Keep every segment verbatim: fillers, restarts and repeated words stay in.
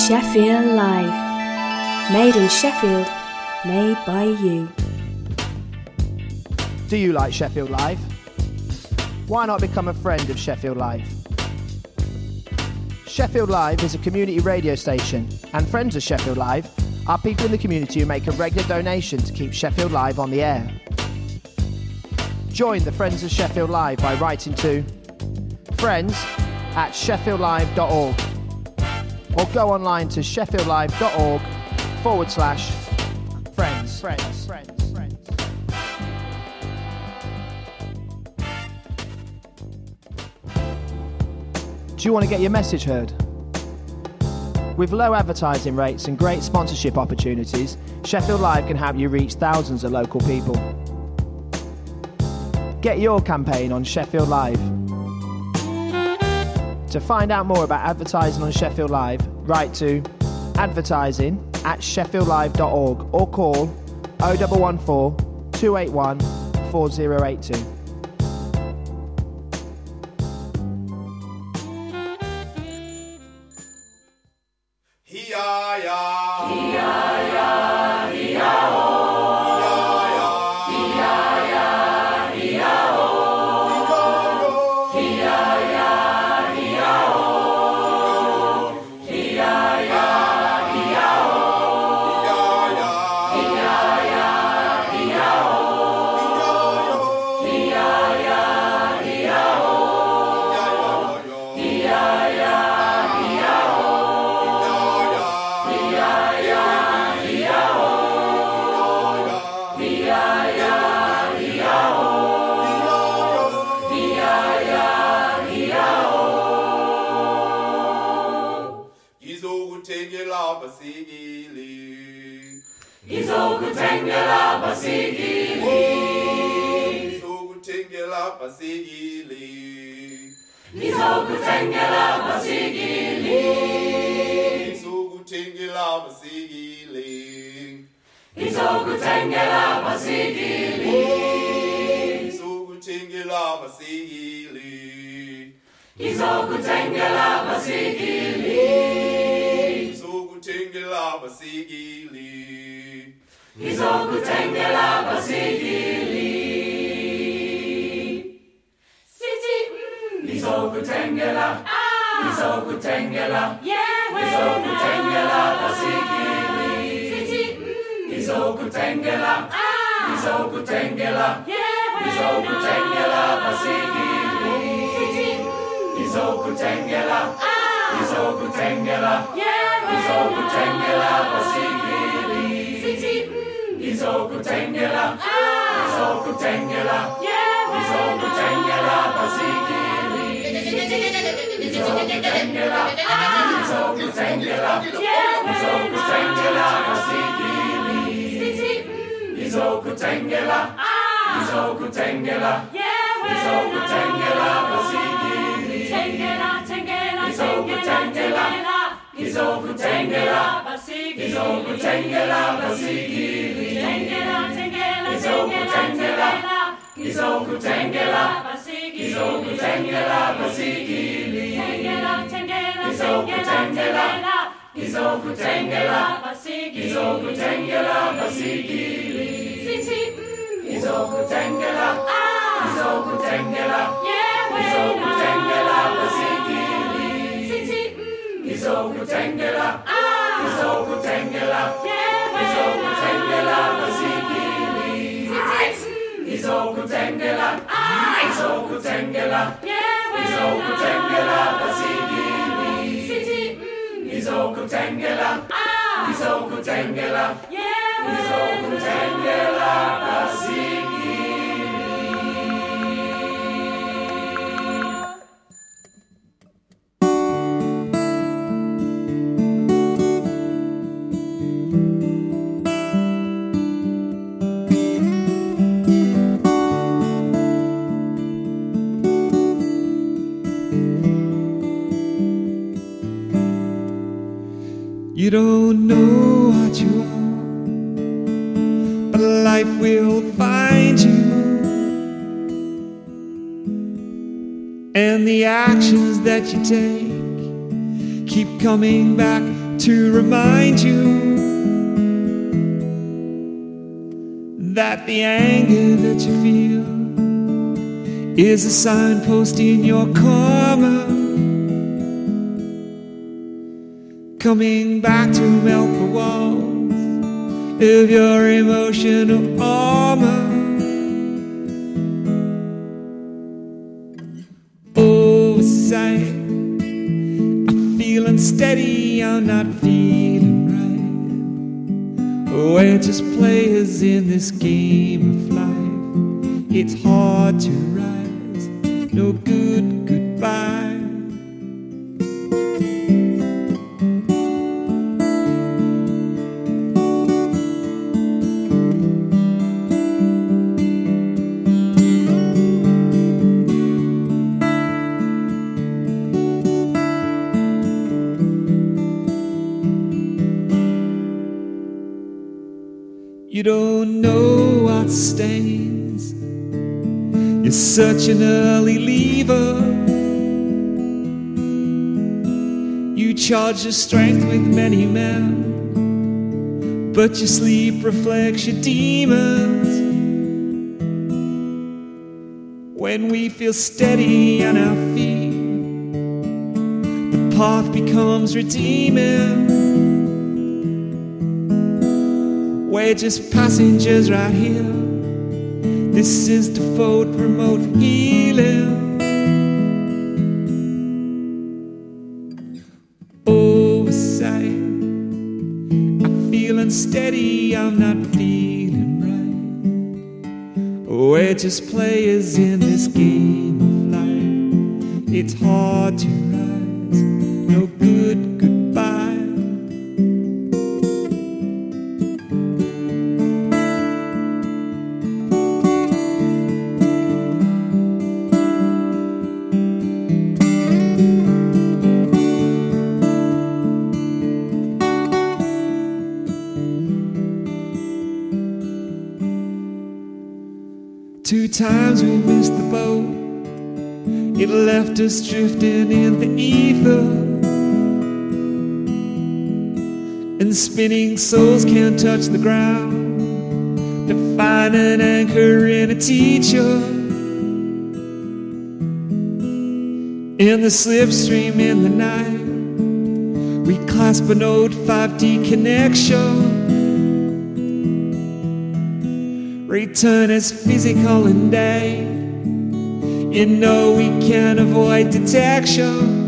Sheffield Live. Made in Sheffield, made by you. Do you like Sheffield Live? Why not become a friend of Sheffield Live? Sheffield Live is a community radio station, and friends of Sheffield Live are people in the community who make a regular donation to keep Sheffield Live on the air. Join the Friends of Sheffield Live by writing to friends at sheffield live dot org or go online to sheffield live dot org forward slash friends. Friends. Friends. Friends. Do you want to get your message heard? With low advertising rates and great sponsorship opportunities, Sheffield Live can help you reach thousands of local people. Get your campaign on Sheffield Live. To find out more about advertising on Sheffield Live, write to advertising at sheffield live dot org or call oh one one four, two eight one, four oh eight two. You don't know what you want, but life will find you. And the actions that you take keep coming back to remind you that the anger that you feel is a signpost in your karma, coming back to melt the walls of your emotional armor. Oversight, I'm feeling steady, I'm not feeling right. We're just players in this game of life. It's hard to rise, no good goodbye. You don't know what stains. You're such an early leaver. You charge your strength with many men, but your sleep reflects your demons. When we feel steady on our feet, the path becomes redeeming. We're just passengers right here. This is default remote healing. Oversight, I'm feeling steady, I'm not feeling right. We're just players in this game of life. It's hard to rise, no good goodbye. Two times we missed the boat. It left us drifting in the ether, and spinning souls can't touch the ground to find an anchor in a teacher. In the slipstream in the night, we clasp an old five D connection. Return is physical and day. You know we can't avoid detection.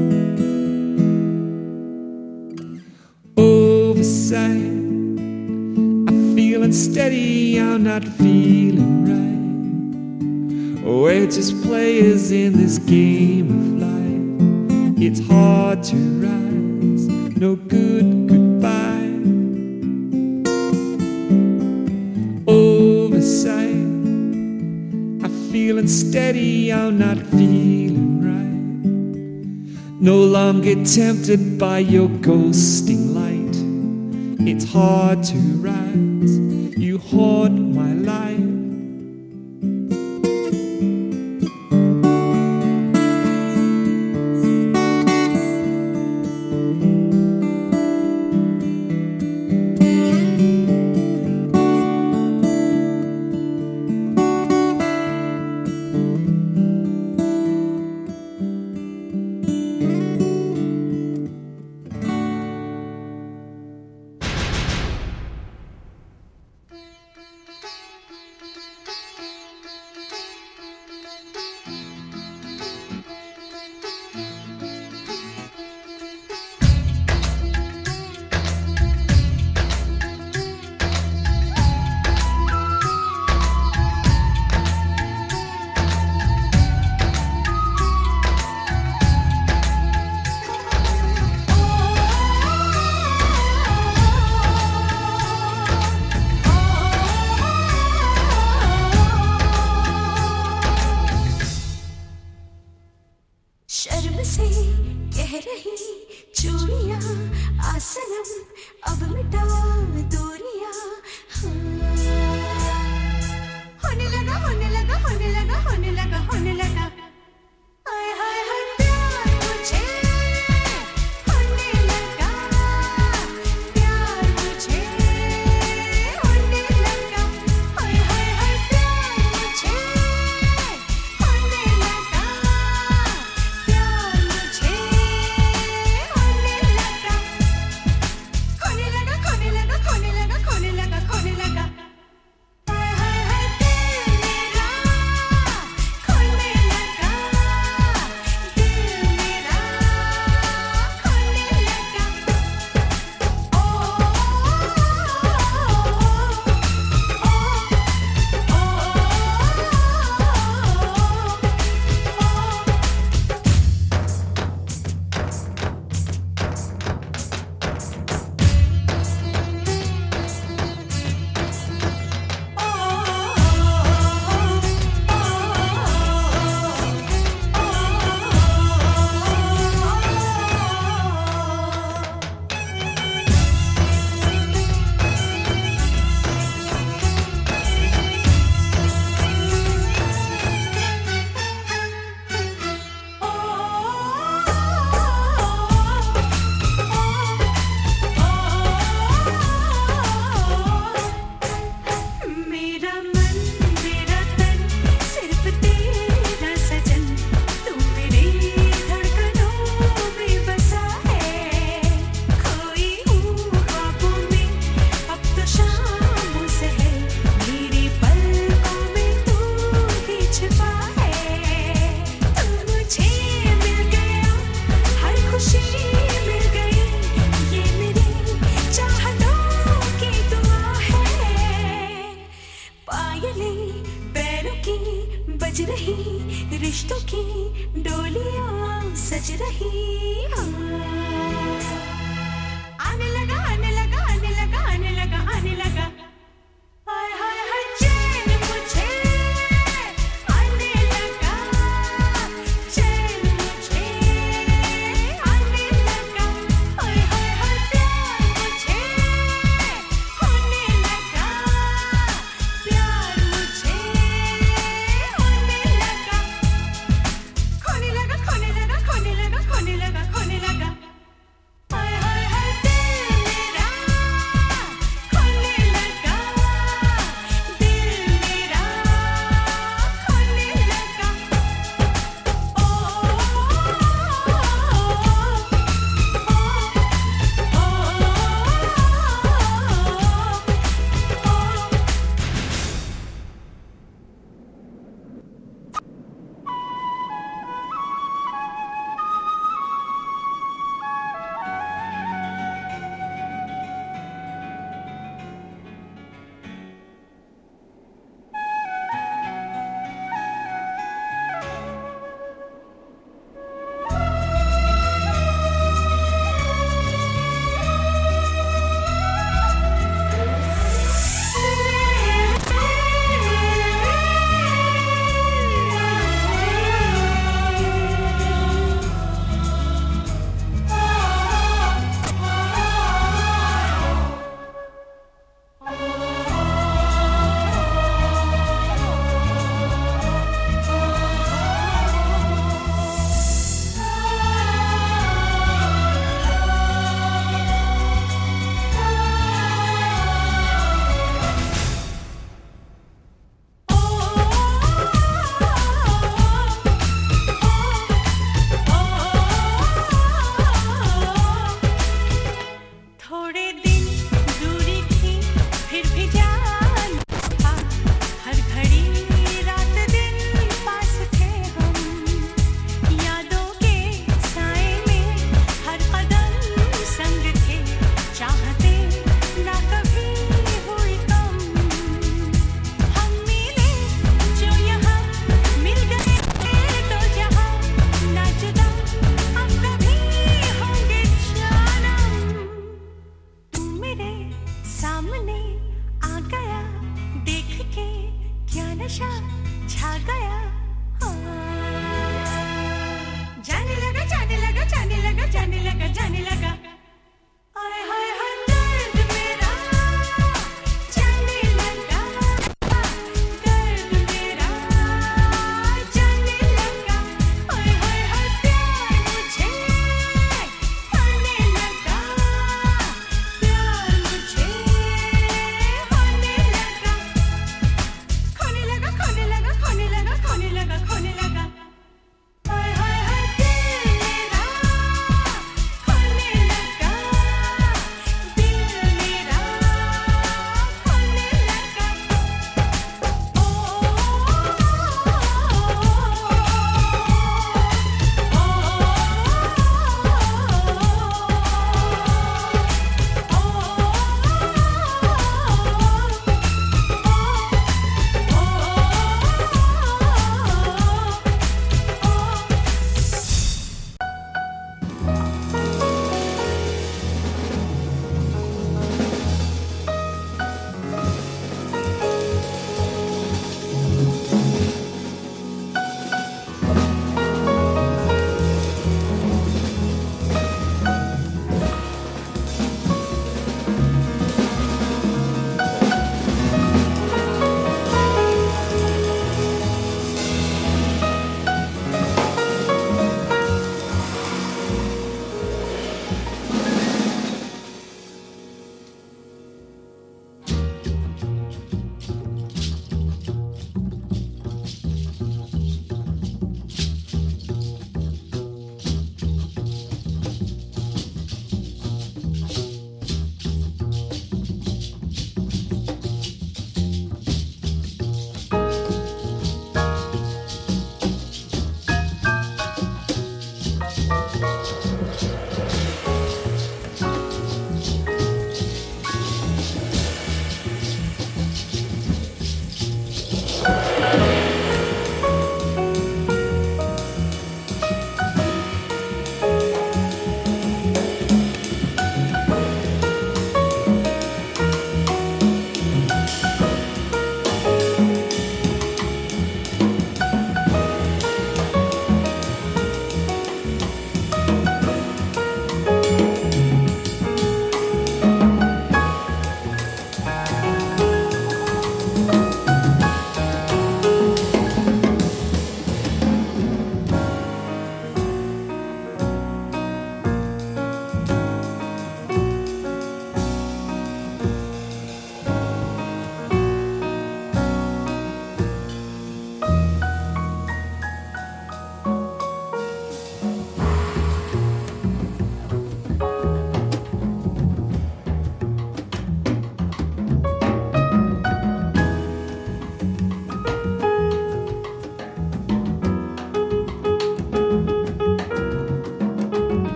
Oversight, I'm feeling steady, I'm not feeling right. We're just players in this game of life. It's hard to rise, no good goodbye. Oversight, I'm feeling steady, I'm not feeling right. No longer tempted by your ghosting light. It's hard to rise, you haunt my life.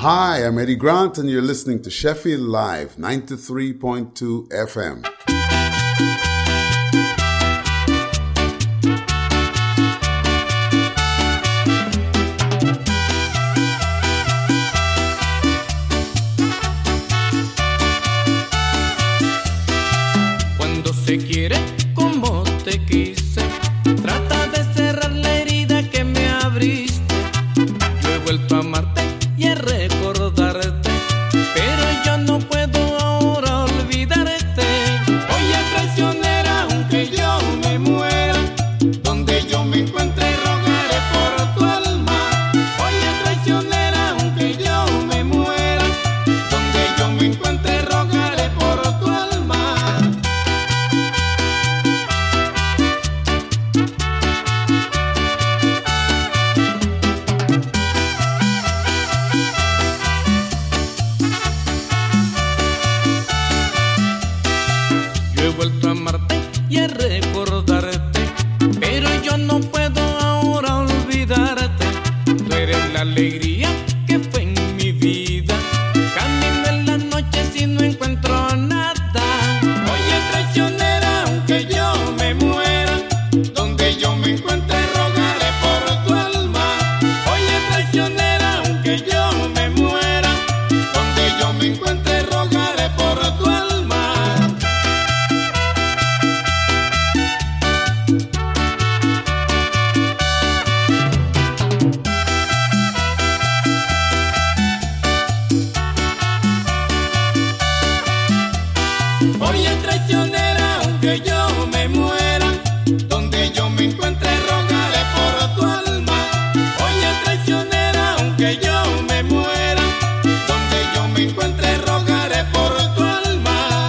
Hi, I'm Eddie Grant, and you're listening to Sheffield Live, ninety-three point two F M. Cuando se quiere como te quise, trata de cerrar la herida que me abriste. Yo he vuelto a amarte y a recordarte, pero yo no puedo ahora olvidarte. Oye, traicionera, aunque yo me muera, donde yo me encuentre rogaré por tu alma. Oye, traicionera, aunque yo me muera, donde yo me encuentre rogaré por tu alma. He vuelto a amarte y a recordarte, pero yo no puedo ahora olvidarte. Tú eres la alegría que fue en mi vida. Camino en la noche si no encuentro nada. Oye, traicionera, aunque yo me muera, donde yo me encuentre rogaré por tu alma. Oye, traicionera, aunque yo me muera, donde yo me encuentre rogaré por tu alma. Oye, traicionera, aunque yo me muera, donde yo me encuentre rogaré por tu alma. Oye, traicionera, aunque yo me muera, donde yo me encuentre rogaré por tu alma.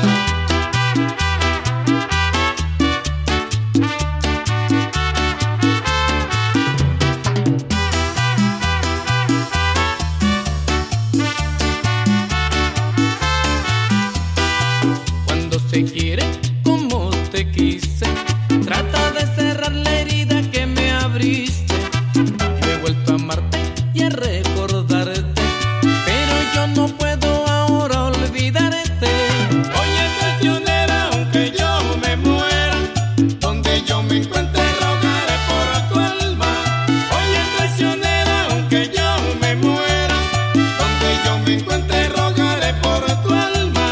Cuando se quiere como te quise, trata de cerrar la herida que me abriste. Yo he vuelto a amarte y a recordarte, pero yo no puedo ahora olvidarte. Oye, traicionera, aunque yo me muera, donde yo me encuentre rogaré por tu alma. Oye, traicionera, aunque yo me muera, donde yo me encuentre rogaré por tu alma.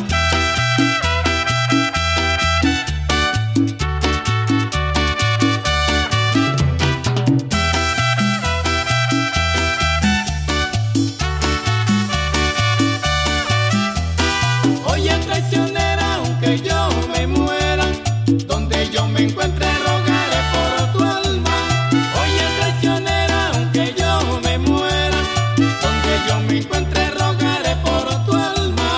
Oye, traicionera, aunque yo me muera, donde yo me encuentre rogaré por tu alma. Oye, traicionera, aunque yo me muera, donde yo me encuentre rogaré por tu alma.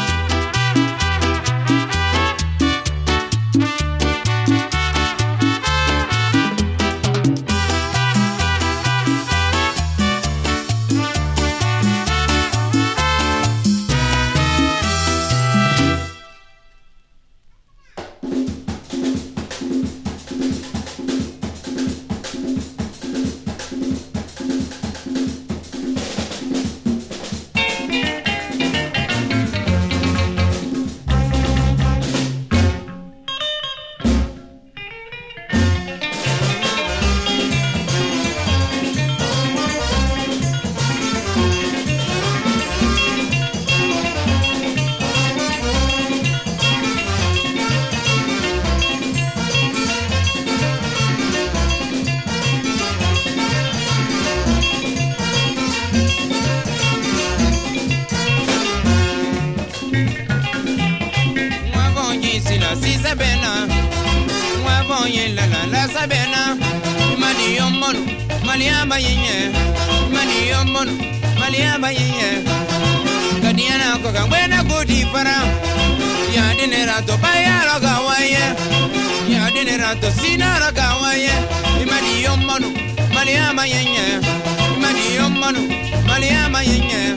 Si sabena, mwabonye la la la sabena, mani yomono, maliamba yenye, mani yomono, maliamba yenye. Kadiana koka wena gudi para, ya dinera to baya raga waye, ya dinera to sina raga waye. Mani yomono, maliamba yenye, mani yomono, maliamba yenye.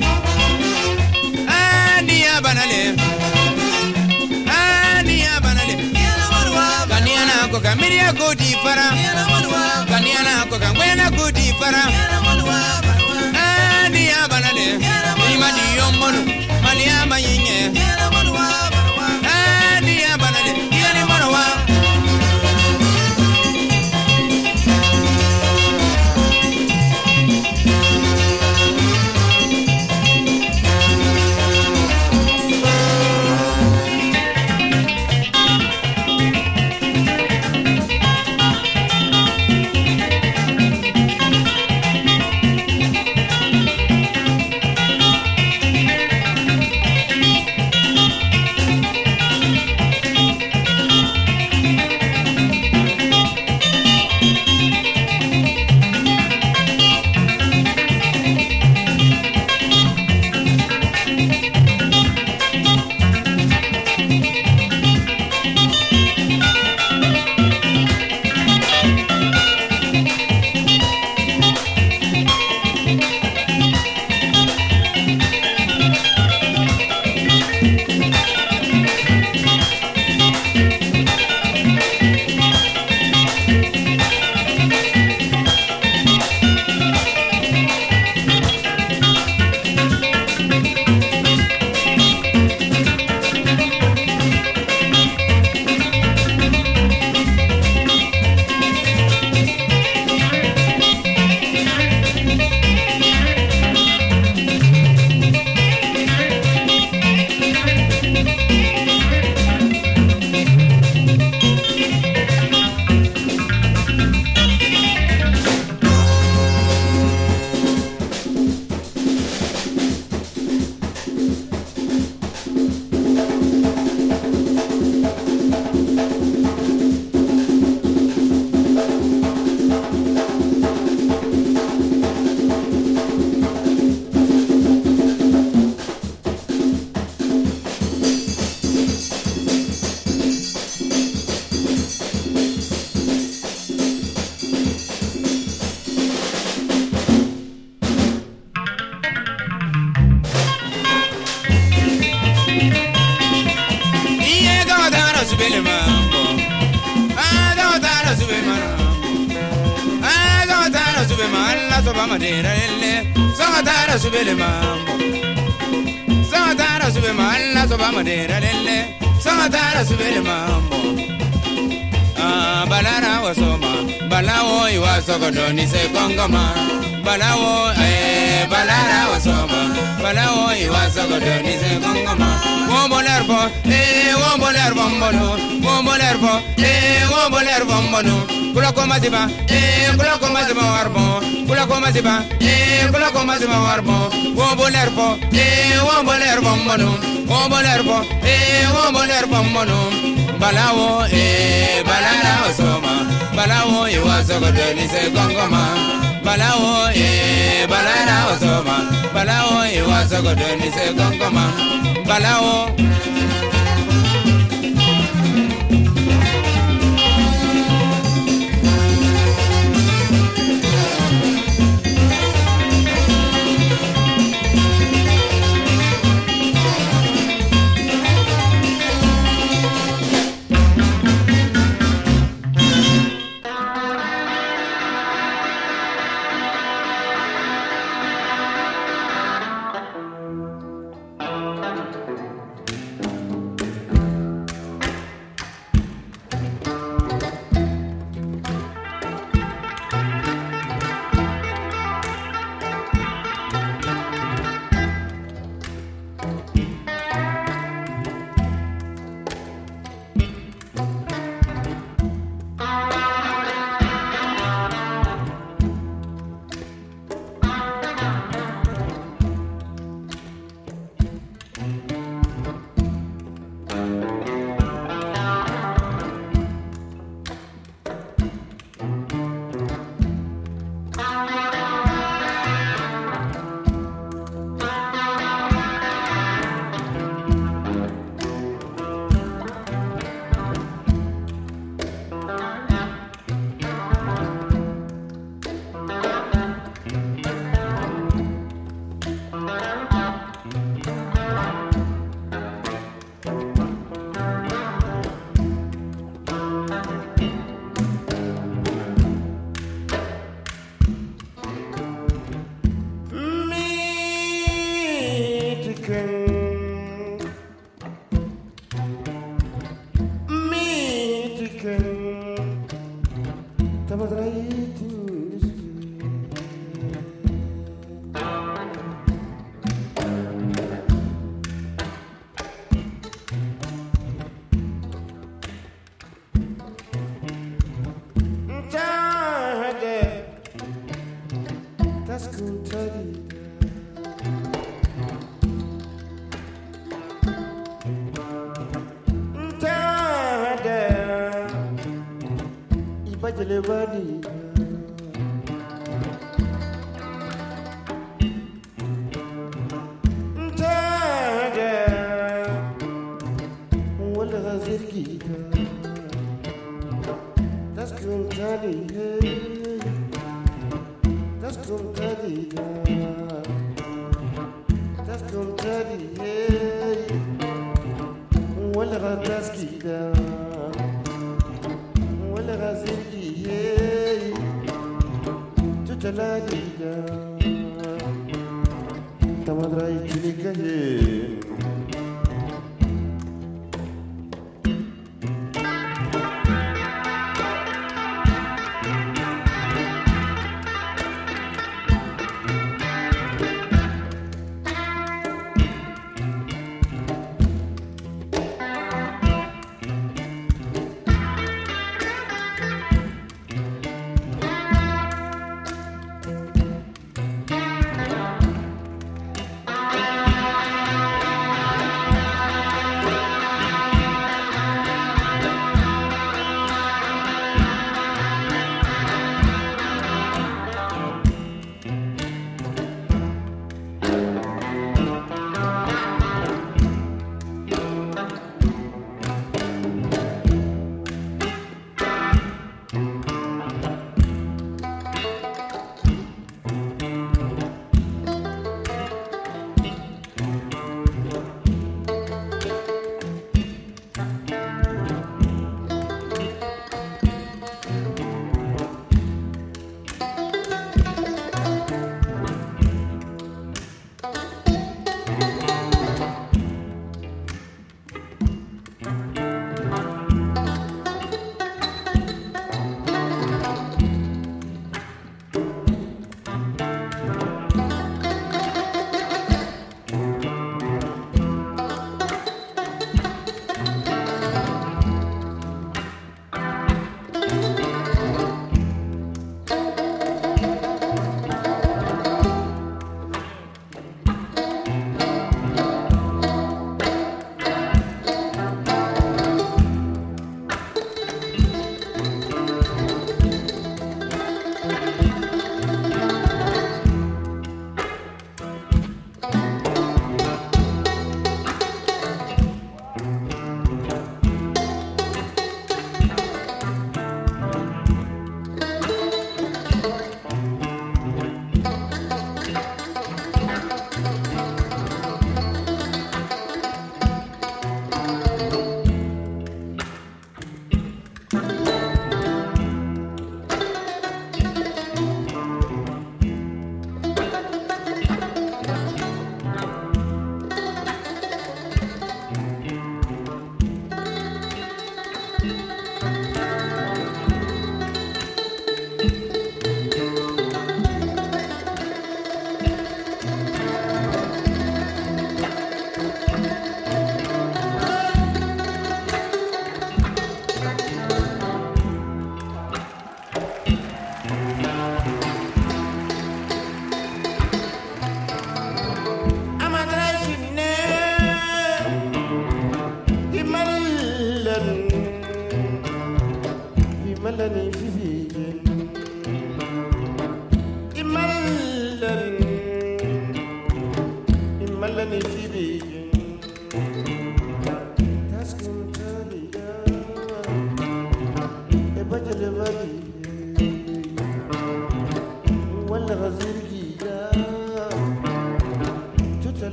Ania banale. Kaniana koka miria gudi para, Kaniana koka wena gudi para, Ania banane ima diyo mono malia mayinye ah diya banane diya ni mono wa Sogodoni se kongoma balawo eh balara wasoma balawo iwa sogodoni se kongoma wombolerbo eh wombolerbo mbono wombolerbo eh wombolerbo mbono kula koma ziba eh kula koma ziba warbo kula koma ziba eh kula koma ziba warbo wombolerbo eh wombolerbo mbono wombolerbo eh wombolerbo mbono balawo eh balara wasoma balawo iwa sogodoni se kongoma balawo eh balara wasoma balawo iwa sogodoni se kongoma balawo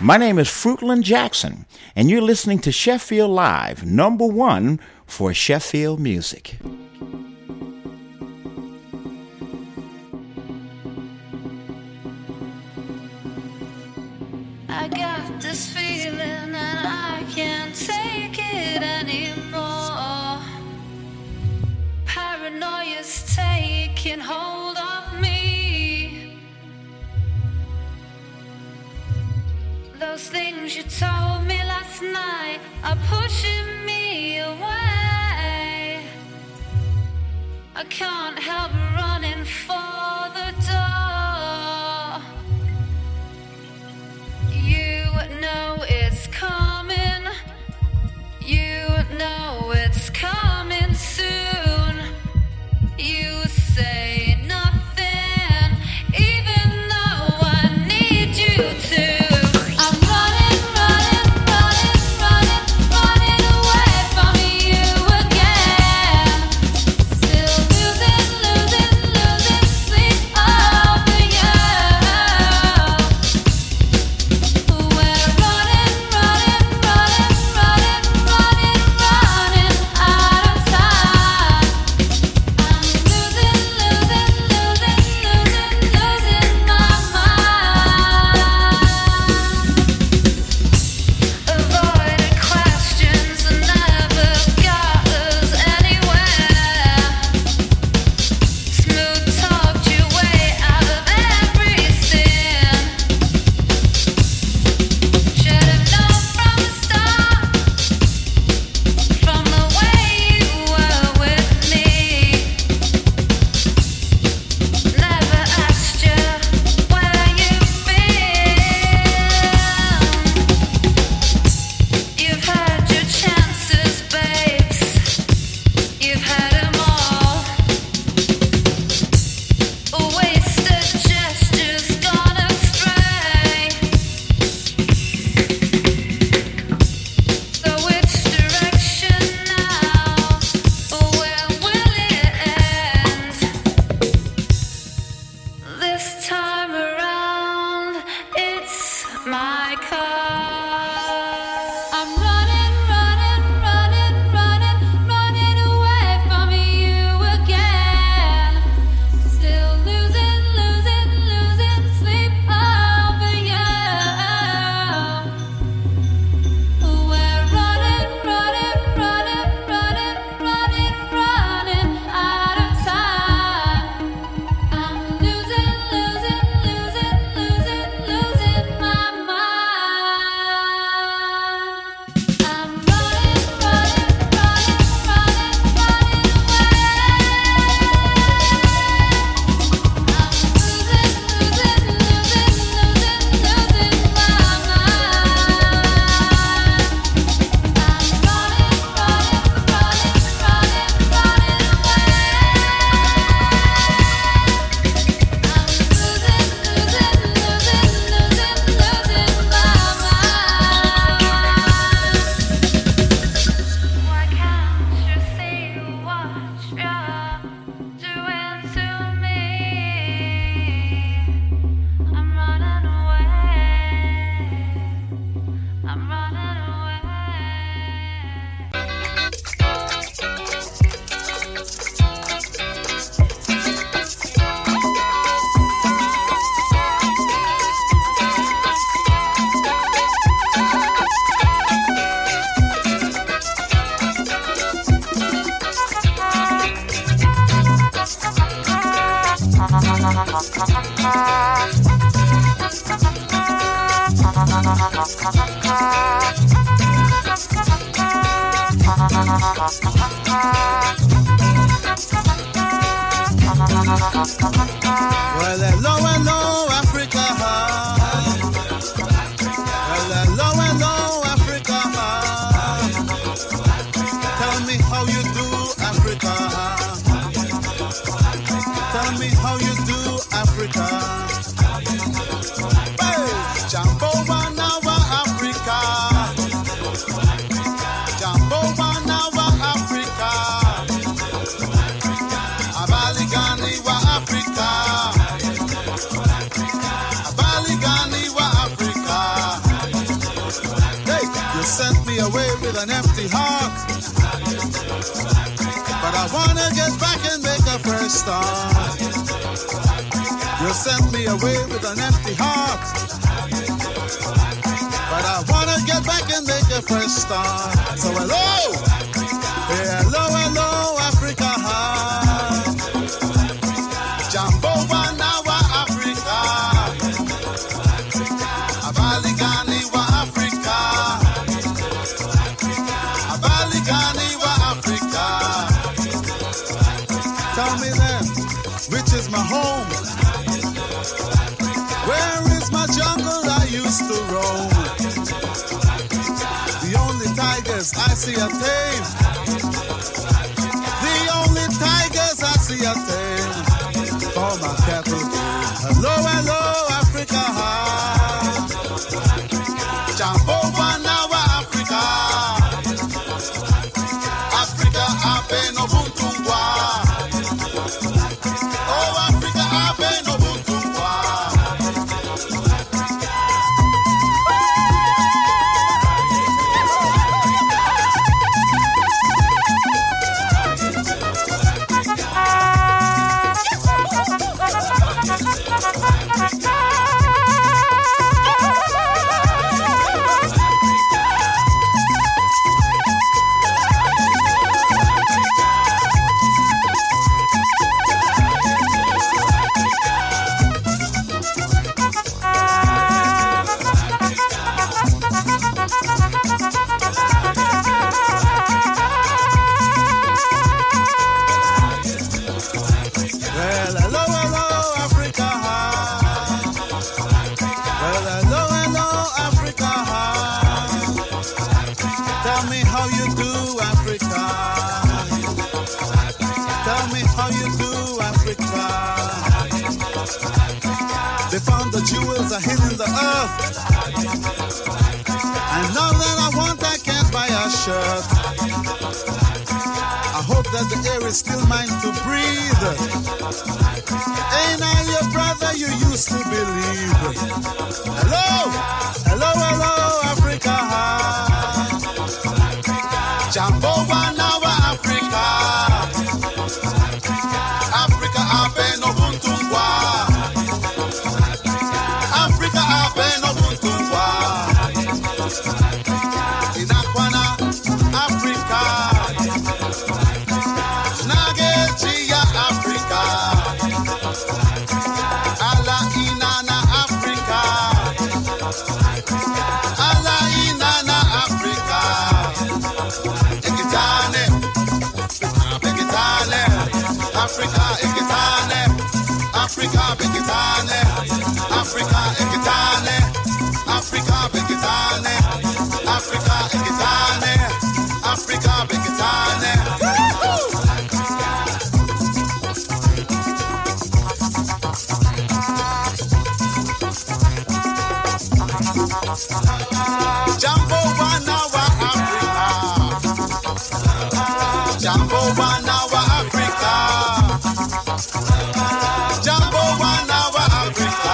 My name is Fruitland Jackson, and you're listening to Sheffield Live, number one for Sheffield music. I got this feeling and I can't take it anymore. Paranoia's taking hold of me. Those things you told me last night are pushing me away. I can't help running for the door. You know it's coming. You know it's coming soon. You say nothing, even though I need you to. I'm running, running, running, running, running away from you again. Still losing, losing, losing sleep over you. We're running, running, running, running, running, running out of time. I'm losing, losing, losing, losing, losing my mind. Avoided questions never got us anywhere. Smooth talked your way out of every sin. Should have known from the start, from the way you were with me. Never asked you where you've been. You've had your chances, babes. You've had 'em all. Wasted gestures gone astray. So which direction now? Where will it end? This time around, it's my car. I'm running, running, running, running, running away from you again. Still losing, losing, losing sleep over you. We're running, running, running, running, running, running out of time. I'm losing, losing, losing, losing, losing my mind. I'm running, running, running, running, running away. I'm losing, losing, losing, losing, losing my mind. I'm running, running, running, running, running away. I'm losing, losing, losing, losing, losing my mind. Why can't you see what you're doing to me? I'm running away. I'm running away. Well, hello, hello, Africa. Well, hello, hello, Africa. Tell me how you do, Africa. Tell me how you do, Africa. Hey, Jambo Wanawa, Africa. Jambo Wanawa, Africa. Abaligani wa Africa. sent me away with an empty heart. But I wanna get back and make a fresh start. You sent me away with an empty heart. But I wanna get back and make a fresh start. So hello, hey, hello, hello, Africa. Jambo Wanawa Africa. Abaligani wa Africa. Abaligani wa Africa. Tell me then, which is my home? Where is my jungle I used to roam? The only tigers I see are tame. The only tigers I see are tame. For my cattle. Hello, hello, Africa. Jambo Wanawa Africa. Africa ape no buntungwa. Oh, Africa ape no buntungwa. Well, hello, hello, Africa. Well, hello, hello, Africa. Tell me how you do, Africa. Tell me how you do, Africa. They found the jewels are hidden in the earth. And now that I want, I can't buy a shirt. I hope that the air is still mine to breathe. Ain't I your brother you used to believe? Hello, hello, hello, Africa. Jambo Wanawa Africa. Africa ape no buntungwa. Africa ape no buntungwa. Inakwana Africa. Nagetia Africa. Ala inana Africa. Ala inana Africa. Ekitane. Ekitane. Africa ekitane. Africa ekitane. Africa ekitane. Africa ekitane. Africa ekitane. Africa ekitane. Jambo Wanawa Africa. Jambo Wanawa Africa. Jambo Wanawa Africa.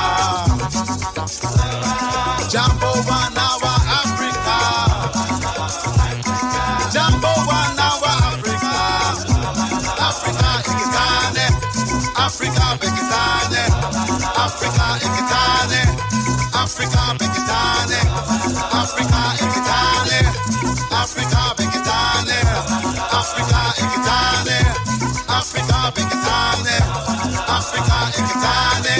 Jambo Wanawa Africa. Jambo Wanawa Africa. Africa ekitane. Africa ekitane. Africa ekitane. Africa ekitane. Africa ekitane. Africa ekitane. Africa ekitane. Africa ekitane. Africa ekitane.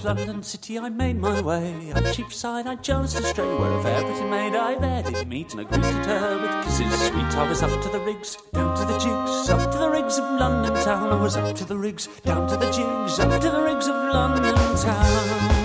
London City I made my way. Up Cheapside I chose to stray, where a fair pretty maid I there did meet, and I greeted her with kisses sweet. I was up to the rigs, down to the jigs, up to the rigs of London town. I was up to the rigs, down to the jigs, up to the rigs of London town.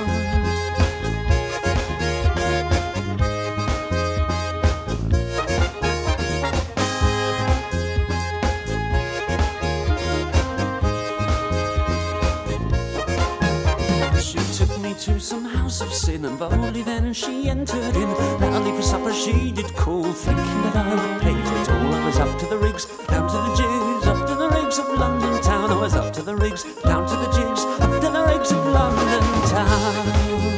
To some house of sin, and boldly then she entered in. Loudly for supper she did call, thinking that I would pay for it all. I was up to the rigs, down to the jigs, up to the rigs of London town. I was up to the rigs, down to the jigs, up to the rigs of London town.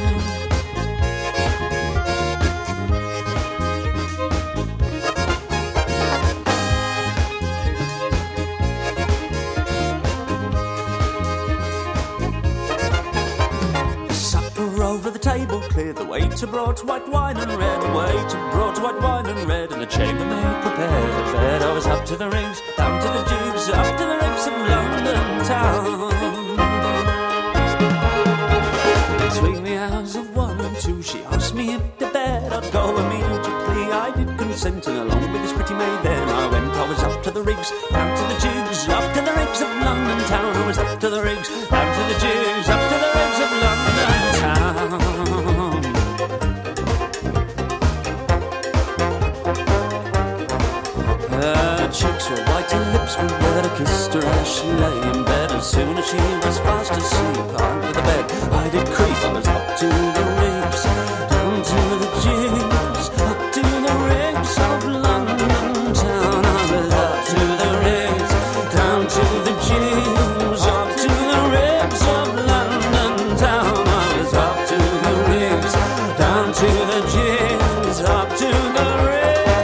Over the table cleared, the waiter brought white wine and red. The waiter brought white wine and red, and the chambermaid prepared a bed. I was up to the rigs, down to the jigs, up to the rigs of London town. Between the hours of one and two, she asked me if to bed I'd go immediately. I did consent, and along with this pretty maid then I went. I was up to the rigs, down to the jigs, up to the rigs of London town. I was up to the rigs, down to the jigs, up to the rigs of London town. Her cheeks were white, her lips were red. I kissed her as she lay in bed. As soon as she was fast asleep under the bed, I did creep. I was up to the rigs, down to the jigs, up to the rigs of London town. I was up to the rigs, down to the jigs, up to the rigs of London town. I was up to the rigs, down to the jigs, up to the rigs.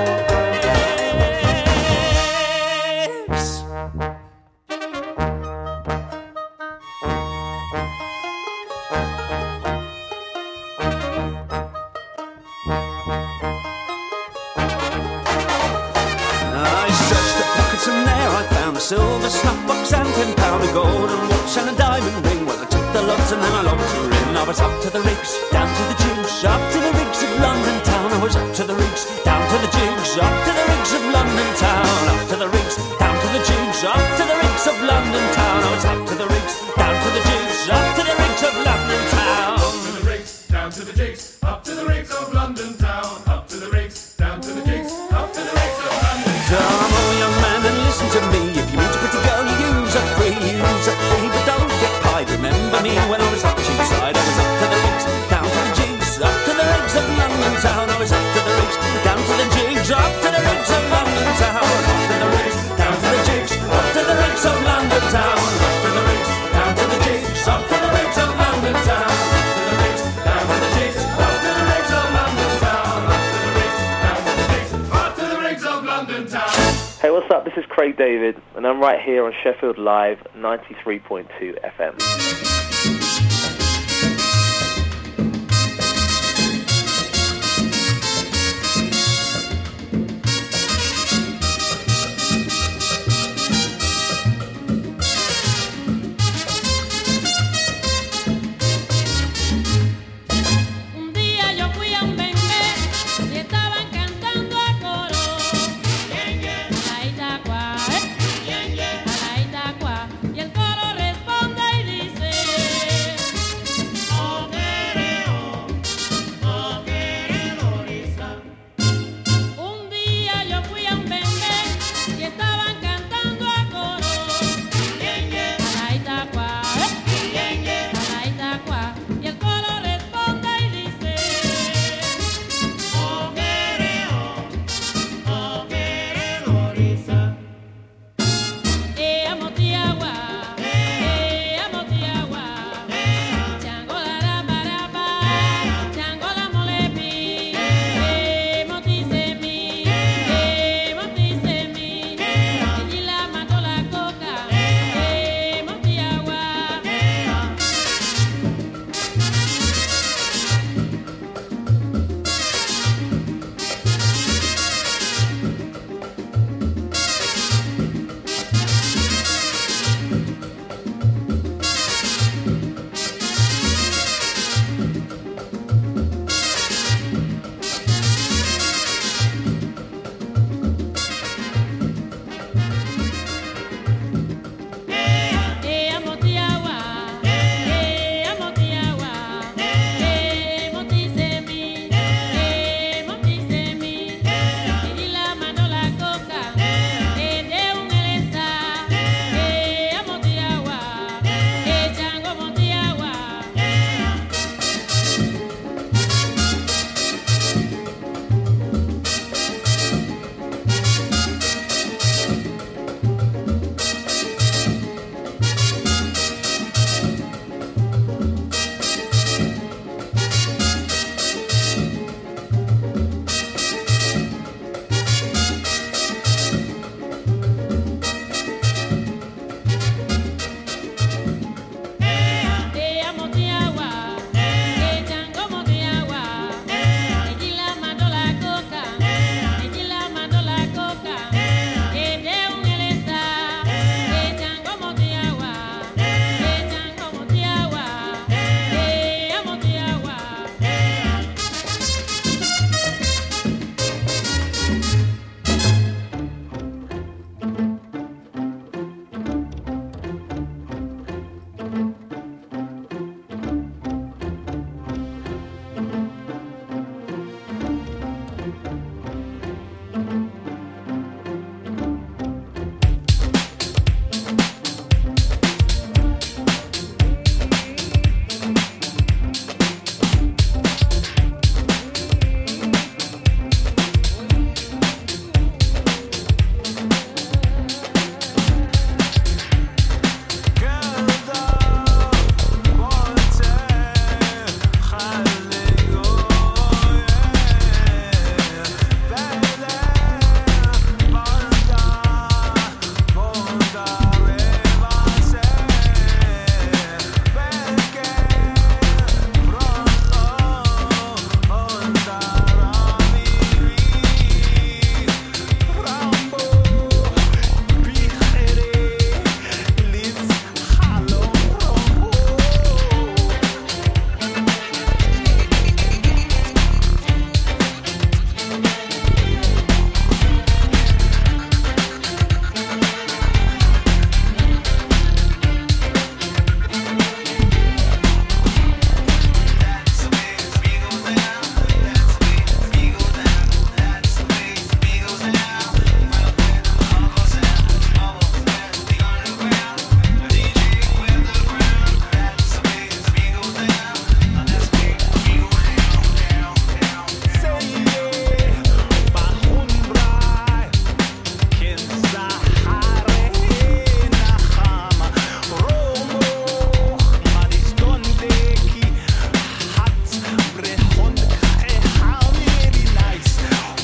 Silver snuff box and ten pound, a golden watch and a diamond ring. Well, I took the lots and then I locked her in. I was up to the rigs, down to the jigs, up to the rigs of London town. I was up to the rigs, down to the jigs, up to the rigs of London town. Up to the rigs, down to the jigs, up to the rigs of London town. I was up to the rigs, down to the jigs, up to the rigs of London town. Up to the rigs, down to the jigs, up to the rigs of London town. Up to the rigs, down to the jigs, up to the rigs of London town. Come on, young man, and listen to me. If you meet a pretty girl, you use a free, use a free, but don't get pied. Remember me when I was up Cheapside. I was up to the rigs, down to the jigs, up to the rigs of London town. I was up to the rigs, down to the jigs, up to the rigs of London town. Up to the rigs, down to the jigs, up to the rigs of London town. Up to the rigs, down to the jigs, up to the rigs of London town. Up to the rigs, down to the jigs, up to the rigs of London town. Up to the rigs, down to the jigs, up to the rigs of London town. Hey, what's up? This is Craig David, and I'm right here on Sheffield Live ninety-three point two F M.